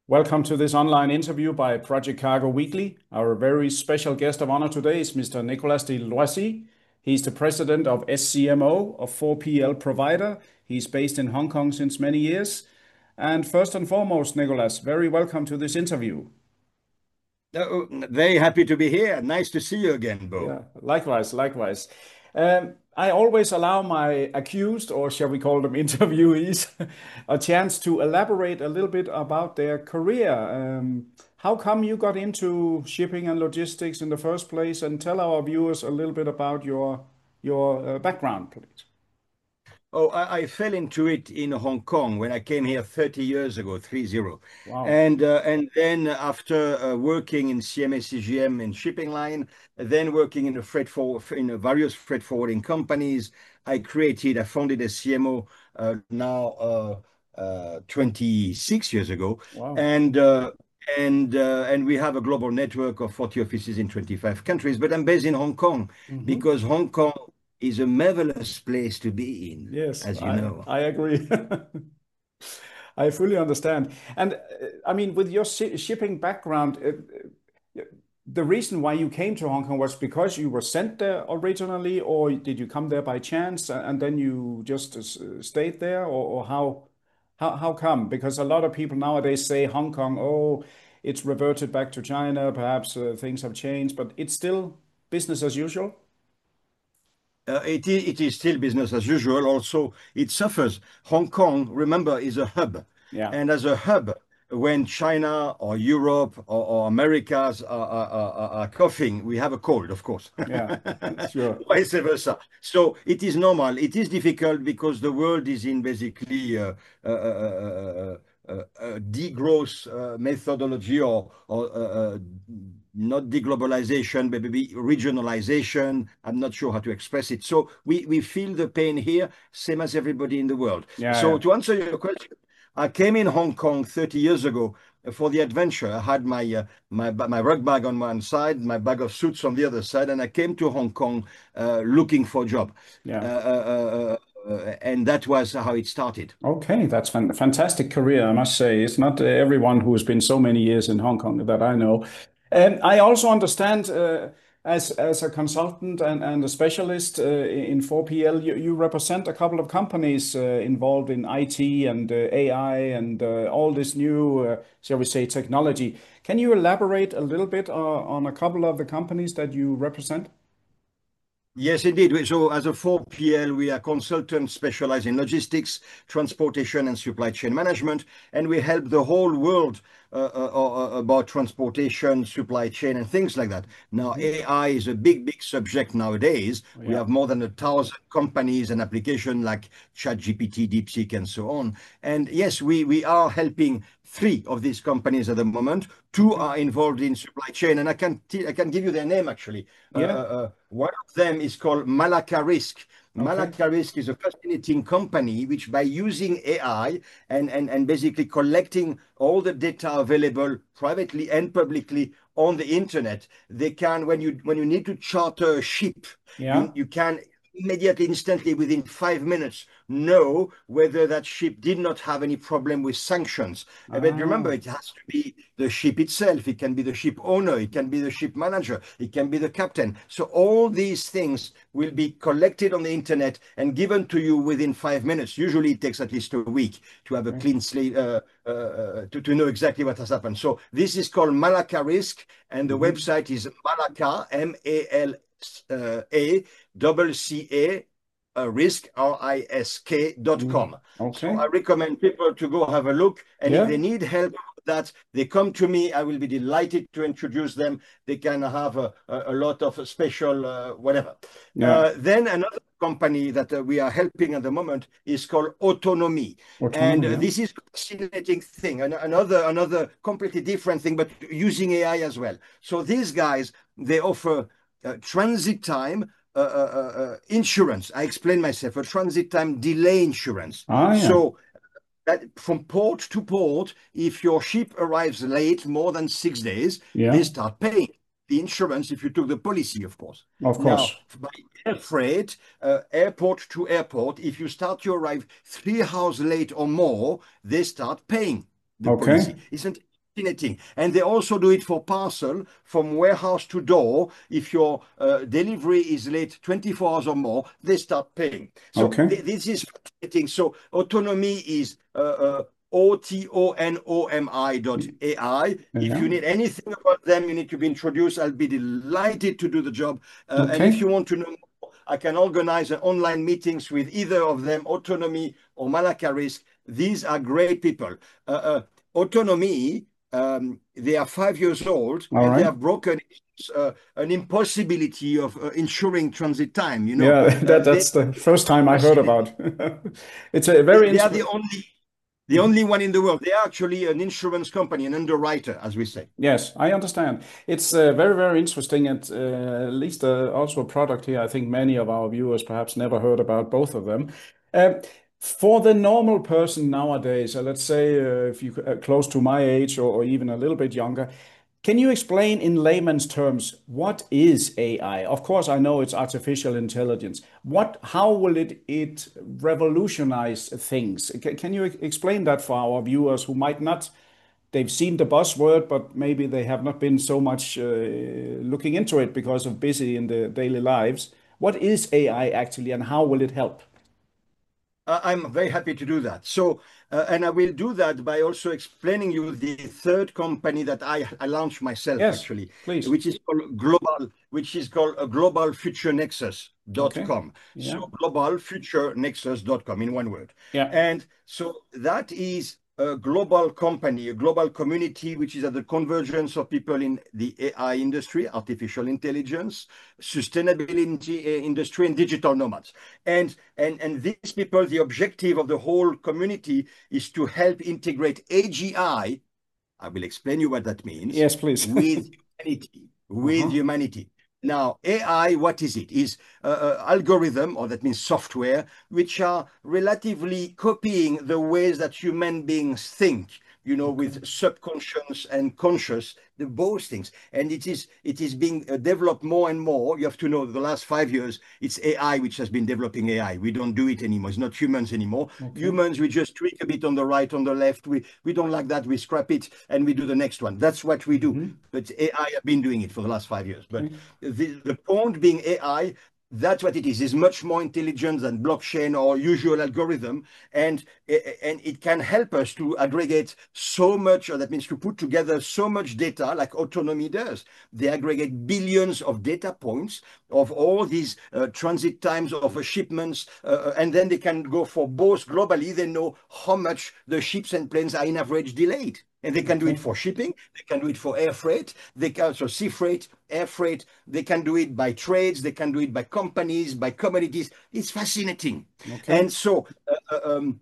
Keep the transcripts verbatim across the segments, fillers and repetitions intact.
Welcome to this online interview by Project Cargo Weekly. Our very special guest of honor today is Mister Nicolas de Loisy. He's the president of S C M O, a four P L provider. He's based in Hong Kong since many years. And first and foremost, Nicolas, very welcome to this interview. Uh, very happy to be here. Nice to see you again, Bo. Yeah, likewise, likewise. Um, I always allow my accused, or shall we call them interviewees, a chance to elaborate a little bit about their career. Um, how come you got into shipping and logistics in the first place? And tell our viewers a little bit about your your uh, background, please. Oh, I, I fell into it in Hong Kong when I came here thirty years ago, three zero. Wow. And uh, and then after uh, working in C M A C G M in shipping line, then working in a freight for in a various freight forwarding companies, I created, I founded a C M O uh, now uh, uh, twenty-six years ago. Wow. And uh, and uh, and we have a global network of forty offices in twenty-five countries, but I'm based in Hong Kong Hmm. because Hong Kong is a marvelous place to be in, Yes, as you I know. I agree. I fully understand. And uh, I mean, with your shi shipping background, uh, uh, the reason why you came to Hong Kong was because you were sent there originally, or did you come there by chance a- and then you just uh, stayed there, or, or how, how, how come? Because a lot of people nowadays say Hong Kong, oh, it's reverted back to China, perhaps uh, things have changed, but it's still business as usual. Uh, it is, it is still business as usual. Also, it suffers. Hong Kong, remember, is a hub. Yeah, And as a hub, when China or Europe or, or Americas are, are, are, are coughing, we have a cold, of course. yeah, sure. Vice versa. So it is normal. It is difficult because the world is in basically uh, uh, uh, uh, uh, uh, degrowth uh, methodology or, or uh, uh, not deglobalization, but maybe regionalization. I'm not sure how to express it. So we, we feel the pain here, same as everybody in the world. Yeah, So yeah. to answer your question, I came in Hong Kong thirty years ago for the adventure. I had my uh, my my rug bag on one side, my bag of suits on the other side, and I came to Hong Kong uh, looking for a job. Uh, Yeah. uh, uh, uh, and that was how it started. Okay, that's fan fantastic career, I must say. It's not uh, everyone who has been so many years in Hong Kong that I know. And I also understand, uh, as as a consultant and, and a specialist uh, in four P L, you, you represent a couple of companies uh, involved in I T and uh, A I and uh, all this new, uh, shall we say, technology. Can you elaborate a little bit uh, on a couple of the companies that you represent? Yes, indeed. So as a four P L, we are consultants specialized in logistics, transportation, and supply chain management, and we help the whole world uh, uh, uh, about transportation, supply chain, and things like that. Now, Mhm. A I is a big, big subject nowadays. We Yeah. have more than a thousand companies and applications like ChatGPT, DeepSeek, and so on. And yes, we we are helping three of these companies at the moment. Two Okay. are involved in supply chain, and I can I can give you their name actually. Uh, uh, Yeah. uh, one of them is called Malacca Risk. Okay. Malacca Risk is a fascinating company which, by using A I and, and, and basically collecting all the data available privately and publicly on the internet, they can, when you when you need to charter a ship, you Yeah. you can immediately, instantly, within five minutes, know whether that ship did not have any problem with sanctions. Uh, But remember, Ah. it has to be the ship itself. It can be the ship owner. It can be the ship manager. It can be the captain. So all these things will be collected on the internet and given to you within five minutes. Usually it takes at least a week to have a Okay. clean slate, uh, uh, uh, to, to know exactly what has happened. So this is called Malacca Risk, and the Hmm. website is Malacca, M A L A, double C A, uh, risk, R I S K dot Mm. com. So Okay. I recommend people to go have a look. And if Yeah. they need help with that, they come to me. I will be delighted to introduce them. They can have a, a, a lot of special uh, whatever. Yeah. Uh, then another company that uh, we are helping at the moment is called Autonomy. And Autonomy. uh, Yeah. this is a fascinating thing, and another, another completely different thing, but using A I as well. So these guys, they offer uh, transit time uh, uh, uh, uh, insurance. I explain myself, a transit time delay insurance. Ah, yeah. So that from port to port, if your ship arrives late more than six days, they Yeah. start paying the insurance if you took the policy, of course. Of Now, course. by air freight, uh, airport to airport, if you start to arrive three hours late or more, they start paying the Okay. policy. Isn't fascinating. And they also do it for parcel from warehouse to door. If your uh, delivery is late twenty-four hours or more, they start paying. So Okay. th this is fascinating. So autonomy is uh, uh, O T O N O M I dot A I. If Yeah. you need anything about them, you need to be introduced. I'll be delighted to do the job. Uh, and if Okay. you want to know more, I can organize an online meetings with either of them, Autonomy or Malacarisk. These are great people. Uh, uh, Autonomy, um, they are five years old All and they right. have broken uh, an impossibility of uh, ensuring transit time. You know, Yeah, uh, that they, that's the first time I heard fascinating. about. It's a They, very they are the interesting. only the only one in the world. They are actually an insurance company, an underwriter, as we say. Yes, I understand. It's uh, very, very interesting, and uh, at least uh, also a product here. I think many of our viewers perhaps never heard about both of them. Uh, for the normal person nowadays, uh, let's say uh, if you uh, close to my age or, or even a little bit younger, can you explain in layman's terms what is A I? Of course, I know it's artificial intelligence. What, how will it it revolutionize things? Ca- Can you e- explain that for our viewers who might not, they've seen the buzzword, but maybe they have not been so much uh, looking into it because of busy in the daily lives. What is A I actually, and how will it help? Uh, I'm very happy to do that. So, uh, and I will do that by also explaining you the third company that I, I launched myself Yes, actually, please. which is called Global, which is called uh, global future nexus dot Okay. com. So Yeah. global future nexus dot com in one word. Yeah. And so that is a global company, a global community, which is at the convergence of people in the A I industry, artificial intelligence, sustainability uh, industry, and digital nomads. And, and, and these people, the objective of the whole community is to help integrate A G I. I will explain you what that means, Yes, please. with humanity, with Uh-huh. humanity. Now, A I, what is it? Is uh, uh, algorithm, or that means software, which are relatively copying the ways that human beings think, you know, Okay. with subconscious and conscious, the both things. And it is it is being uh, developed more and more. You have to know the last five years, it's A I which has been developing A I. We don't do it anymore. It's not humans anymore. Okay. Humans, we just tweak a bit on the right, on the left. We we don't like that. We scrap it and we do the next one. That's what we do. Hmm. But A I have been doing it for the last five years. But Okay. the, the point being A I, that's what it is. It's much more intelligent than blockchain or usual algorithm. And, and it can help us to aggregate so much, or that means to put together so much data like Autonomy does. They aggregate billions of data points of all these uh, transit times of uh, shipments. Uh, and then they can go for both globally. They know how much the ships and planes are in average delayed. And they can do it Okay. for shipping, they can do it for air freight, they can also sea freight, air freight, they can do it by trades, they can do it by companies, by commodities. It's fascinating. Okay. And so uh, uh, um,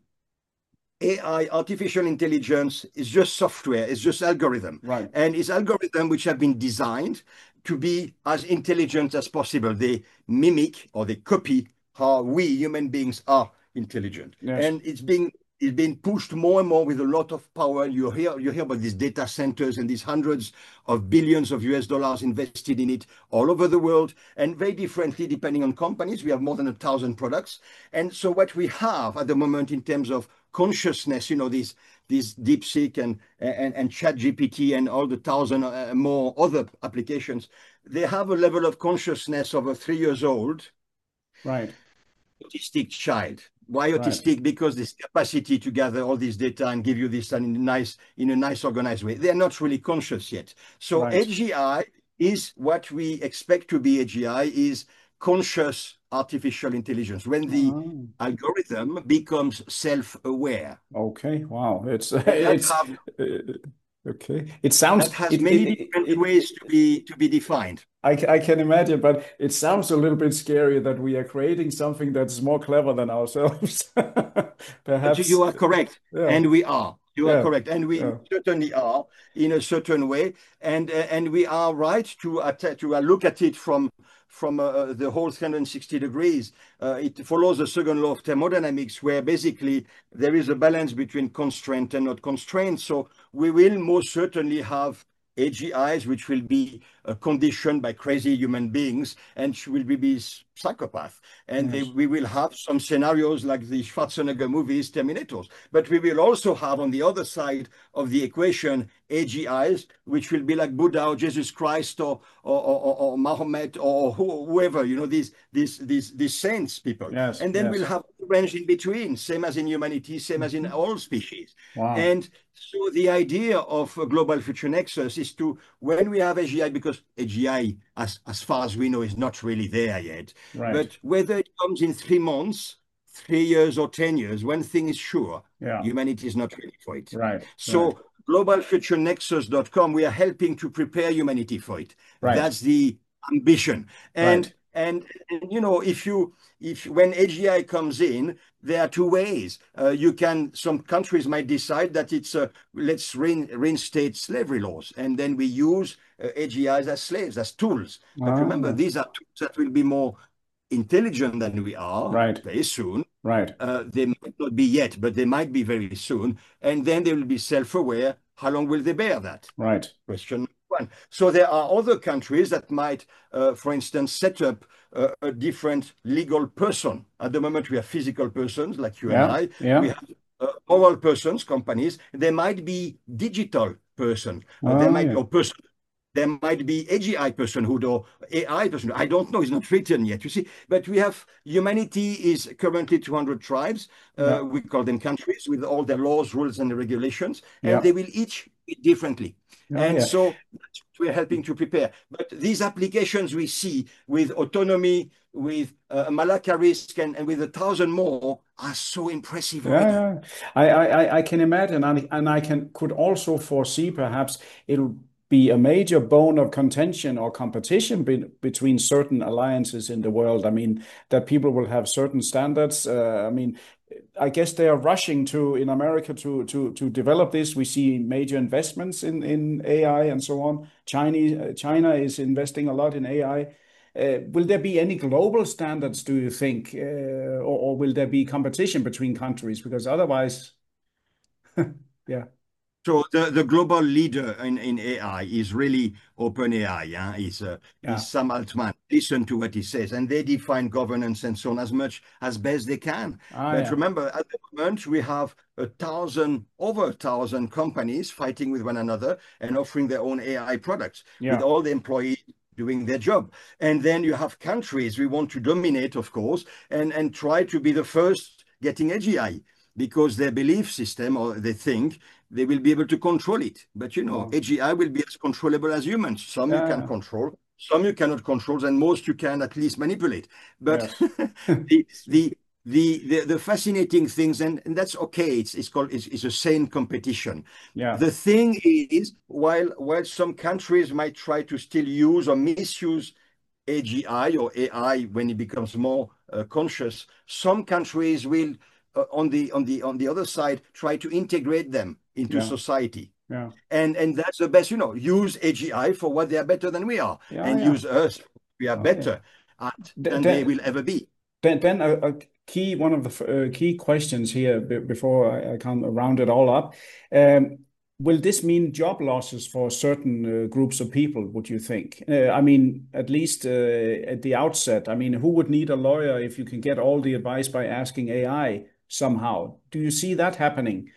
A I, artificial intelligence, is just software, it's just algorithm. Right. And it's algorithm which have been designed to be as intelligent as possible. They mimic or they copy how we human beings are intelligent. Yes. And it's being it's being pushed more and more with a lot of power. You hear you hear about these data centers and these hundreds of billions of U S dollars invested in it all over the world, and very differently depending on companies. We have more than a thousand products. And so what we have at the moment in terms of consciousness, you know, these these DeepSeek and and and ChatGPT and all the thousand uh, more other applications, they have a level of consciousness of a three years old Right. autistic child. Why Right. autistic? Because this capacity to gather all this data and give you this in a nice, in a nice organized way. They're not really conscious yet. So Right. A G I is what we expect to be. A G I is conscious artificial intelligence. When the Oh, algorithm becomes self-aware. okay. Wow. It's And that it's have uh, okay. It sounds that has it many it, it, different it ways to be to be defined. I, ca- I can imagine, but it sounds a little bit scary that we are creating something that's more clever than ourselves. But Perhaps. you are correct, Yeah. and we are. You are Yeah. correct, and we Yeah. certainly are in a certain way, and uh, and we are right to att- to uh, look at it from from uh, the whole three hundred sixty degrees. Uh, it follows the second law of thermodynamics, where basically there is a balance between constraint and not constraint. So we will most certainly have A G Is which will be uh, conditioned by crazy human beings and will be, be psychopath. And they, Yes. we will have some scenarios like the Schwarzenegger movies, Terminators. But we will also have on the other side of the equation A G Is, which will be like Buddha or Jesus Christ or or, or, or Mahomet or whoever, you know, these these these these saints people. Yes. And then we'll Yes. have a range in between, same as in humanity, same as in Mhm. all species. Wow. And so the idea of a global future nexus is to, when we have A G I, because A G I, as, as far as we know, is not really there yet, Right. but whether it comes in three months, three years, or ten years, one thing is sure, Yeah. humanity is not ready for it. Right. Right. So global future nexus dot com, we are helping to prepare humanity for it. Right. That's the ambition. And Right. and, and you know, if you if when A G I comes in, there are two ways. Uh, you can some countries might decide that it's uh, let's rein, reinstate slavery laws, and then we use uh, A G Is as slaves, as tools. But remember, Ah. these are tools that will be more intelligent than we are Right. very soon. Right. Uh, they might not be yet, but they might be very soon. And then they will be self-aware. How long will they bear that? Right. Question one. So there are other countries that might, uh, for instance, set up uh, a different legal person. At the moment, we have physical persons like you and Yeah. I. We Yeah. have uh, moral persons, companies. There might be digital person. Uh, there Oh, might yeah. or person. There might be A G I personhood or A I personhood. I don't know. It's not written yet, you see. But we have humanity is currently two hundred tribes. Yeah. Uh, we call them countries with all their laws, rules, and regulations, and Yeah. they will each be differently. Yeah. And Yeah. so that's what we're helping to prepare. But these applications we see with autonomy, with uh, Malacca risk, and, and with a thousand more are so impressive Yeah, already. yeah. I, I, I can imagine, and, and I can could also foresee perhaps it'll be a major bone of contention or competition be, between certain alliances in the world. I mean, that people will have certain standards. Uh, I mean, I guess they are rushing to in America to to to develop this. We see major investments in in A I and so on. Chinese uh, China is investing a lot in A I. Uh, will there be any global standards, do you think, uh, or, or will there be competition between countries? Because otherwise, yeah, So the, the global leader in, in A I is really OpenAI. Yeah? Is uh, yeah, is Sam Altman. Listen to what he says, and they define governance and so on as much as best they can. ah, But yeah, remember, at the moment we have a thousand, over a thousand companies fighting with one another and offering their own A I products with yeah, all the employees doing their job. And then you have countries we want to dominate, of course, and and try to be the first getting A G I because their belief system or they think they will be able to control it. But you know, wow, A G I will be as controllable as humans. Some you can yeah, control, some you cannot control, and most you can at least manipulate. But yes, the the the the, the fascinating things, and, and that's okay. It's it's called it's, it's a sane competition. yeah, The thing is, while while some countries might try to still use or misuse A G I or A I when it becomes more uh, conscious, some countries will uh, on the on the on the other side try to integrate them into yeah, society. yeah, And and that's the best, you know, use A G I for what they are better than we are, yeah, and yeah, use us we are oh, yeah. better at Th- than they Then, will ever be. then, then a, a key one of the uh, key questions here b before I, I can round it all up. Um, will this mean job losses for certain uh, groups of people, would you think? Uh, I mean, at least uh, at the outset, I mean, who would need a lawyer if you can get all the advice by asking A I somehow? Do you see that happening?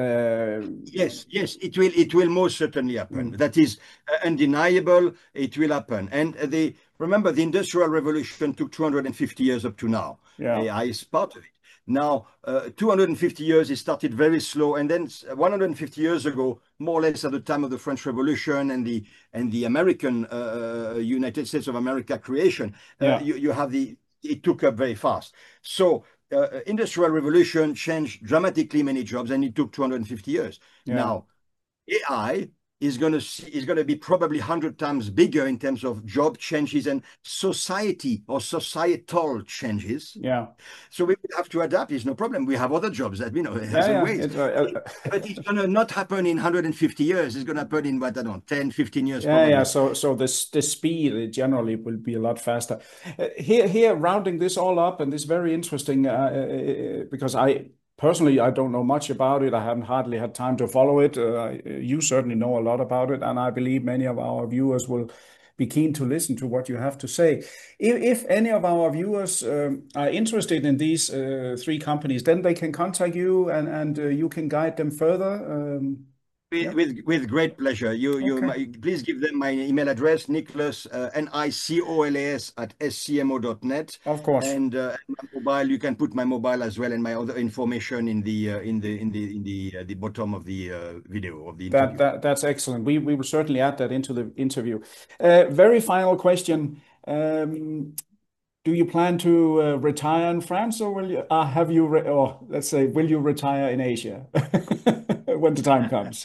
Uh, Yes, yes, it will. It will most certainly happen. mm, That is uh, undeniable. It will happen. And uh, the remember, the Industrial Revolution took two hundred fifty years up to now. yeah, A I is part of it. Now, uh, two hundred fifty years, it started very slow, and then one hundred fifty years ago, more or less at the time of the French Revolution and the and the American uh, United States of America creation, uh, yeah, you you have the it took up very fast. So uh, industrial revolution changed dramatically many jobs, and it took two hundred fifty years. yeah, Now, A I is going to is going to be probably one hundred times bigger in terms of job changes and society or societal changes. yeah. So we will have to adapt. It's no problem. We have other jobs that, you know, Yeah, there's a yeah. ways. It's uh, But it's going to not happen in one hundred fifty years. It's going to happen in, what, I don't know, ten, fifteen years yeah, yeah. probably. So, so this the speed generally will be a lot faster. Uh, here, here, rounding this all up, and this very interesting uh, uh, because I personally, I don't know much about it. I haven't hardly had time to follow it. Uh, you certainly know a lot about it, and I believe many of our viewers will be keen to listen to what you have to say. If, if any of our viewers um, are interested in these uh, three companies, then they can contact you, and and uh, you can guide them further. Um, With, yeah. with with great pleasure. You you Okay. my, please give them my email address, Nicolas uh, N I C O L A S at S C M O dot net, Of course. and uh, and my mobile. You can put my mobile as well and my other information in the uh, in the in the in the uh, the bottom of the uh, video of the That interview. that that's excellent. We we will certainly add that into the interview. Uh, very final question. Um, do you plan to uh, retire in France, or will you uh, have you re or let's say, will you retire in Asia when the time comes?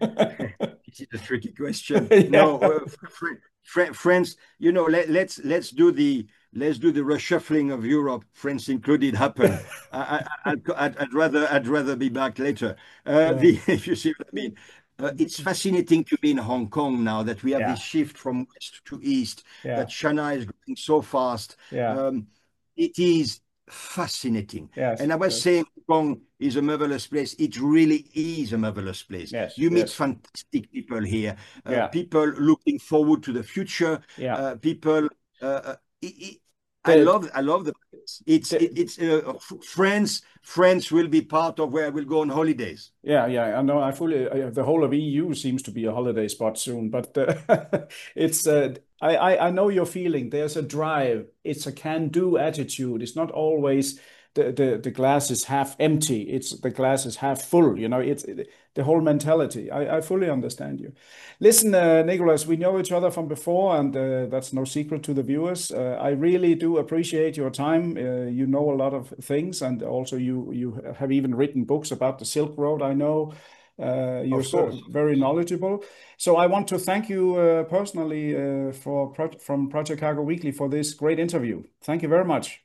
This is a tricky question. No, Yeah. uh, fr fr friends, you know, let, let's let's do the let's do the reshuffling of Europe, France included, happen. I, I, I'd, I'd, I'd rather I'd rather be back later. Uh, Yeah. the if you see what I mean. Uh, it's fascinating to be in Hong Kong now that we have this Yeah. shift from west to east, that Yeah. China is growing so fast. Yeah. Um, it is fascinating. Yes. And I was Yes. saying Hong Kong is a marvelous place. It really is a marvelous place. Yes. You meet Yes. fantastic people here, uh, Yeah. people looking forward to the future, Yeah. uh, people. Uh, uh, it, it, I The, love, I love the place. It's, it, the, it's uh, France. France will be part of where I will go on holidays. Yeah, yeah, I know. I fully, uh, the whole of E U seems to be a holiday spot soon, but uh, it's, uh, I, I, I know your feeling. There's a drive. It's a can-do attitude. It's not always the, the, the glass is half empty. It's the glass is half full. You know, it's it, the whole mentality. I, I fully understand you. Listen, uh, Nicholas, we know each other from before, and uh, that's no secret to the viewers. Uh, I really do appreciate your time. Uh, you know a lot of things, and also you you have even written books about the Silk Road. I know uh, you're Of so course, of very course. knowledgeable. So I want to thank you uh, personally uh, for pro from Project Cargo Weekly for this great interview. Thank you very much.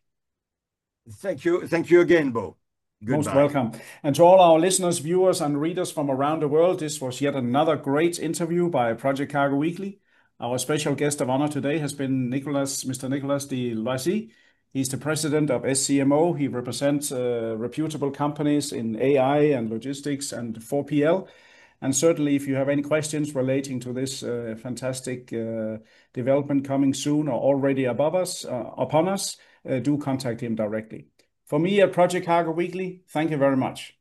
Thank you. Thank you again, Bo. Most Goodbye. welcome. And to all our listeners, viewers, and readers from around the world, this was yet another great interview by Project Cargo Weekly. Our special guest of honor today has been Nicolas, Mister Nicolas de Loisy. He's the president of S C M O. He represents uh, reputable companies in A I and logistics and four P L. And certainly, if you have any questions relating to this uh, fantastic uh, development coming soon or already above us, uh, upon us, uh, do contact him directly. For me at Project Cargo Weekly, thank you very much.